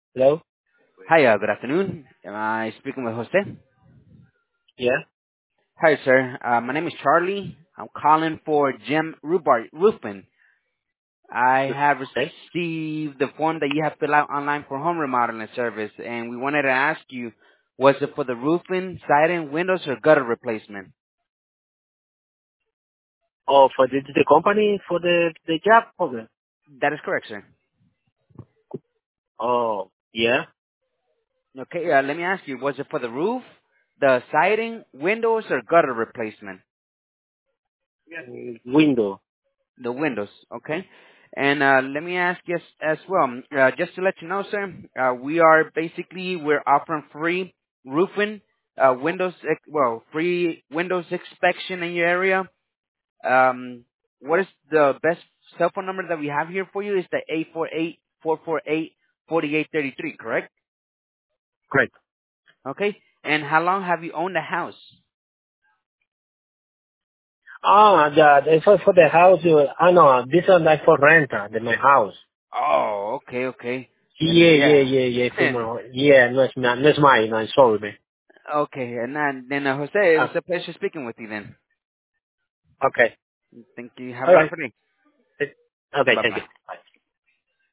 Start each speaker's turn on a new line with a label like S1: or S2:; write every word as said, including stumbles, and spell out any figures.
S1: Hello?
S2: Hi, uh, good afternoon. Am I speaking with Jose?
S1: Yeah?
S2: Hi, sir. Uh, my name is Charlie. I'm calling for Jim Rubart Roofing. I have
S1: Okay.
S2: received the form that you have filled out online for home remodeling service, and we wanted to ask you, was it for the roofing, siding, windows, or gutter replacement?
S1: Oh, for the, the company, for the, the job? Okay.
S2: That is correct, sir.
S1: Oh, yeah.
S2: Okay, uh, let me ask you, was it for the roof, the siding, windows, or gutter replacement?
S1: Mm, Window.
S2: The windows, okay? And uh, let me ask you as, as well, uh, just to let you know, sir, uh, we are basically, we're offering free roofing, uh, windows, ex- well, free windows inspection in your area. Um, what is the best cell phone number that we have here for you? Is the eight four eight, four four eight, four eight three three, correct?
S1: Great.
S2: Okay? And how long have you owned the house?
S1: Oh, the, the, for, for the house, uh, I know, this is like for rent, uh, the, my house.
S2: Oh, okay, okay. Then,
S1: Yeah, yeah,
S2: yeah.
S1: yeah, yeah, for my, yeah, no, it's not, no, it's mine, I'm sorry, man.
S2: Okay, and then, then uh, Jose, it was
S1: Uh,
S2: a pleasure speaking with you then.
S1: okay.
S2: Thank you. Have a
S1: Alright.
S2: wonderful day.
S1: Okay,
S2: Bye
S1: thank
S2: bye.
S1: you. Bye.